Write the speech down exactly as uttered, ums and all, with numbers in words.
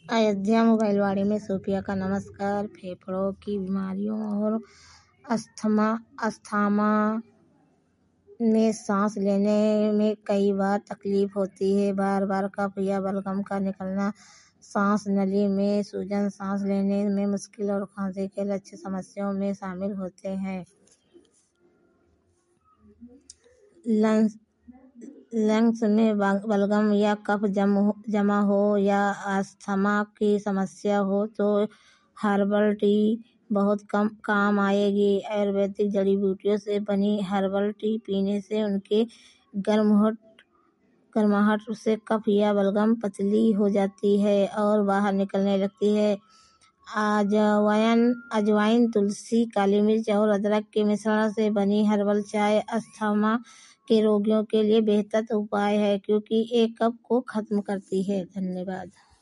अयोध्या मोबाइलवाड़ी में सूफिया का नमस्कार। फेफड़ों की बीमारियों और अस्थमा अस्थमा में सांस लेने में कई बार तकलीफ होती है। बार बार कफ या बलगम का निकलना, सांस नली में सूजन, सांस लेने में मुश्किल और खांसी के लक्षण समस्याओं में शामिल होते हैं। लंग्स लंग्स में बलगम या कफ जम जमा हो या अस्थमा की समस्या हो तो हर्बल टी बहुत कम काम आएगी। आयुर्वेदिक जड़ी बूटियों से बनी हर्बल टी पीने से उनके गर्माहट गर्माहट से कफ या बलगम पतली हो जाती है और बाहर निकलने लगती है। अजवाइन अजवाइन तुलसी, काली मिर्च और अदरक के मिश्रण से बनी हर्बल चाय अस्थमा के रोगियों के लिए बेहतर उपाय है, क्योंकि एक कफ को खत्म करती है। धन्यवाद।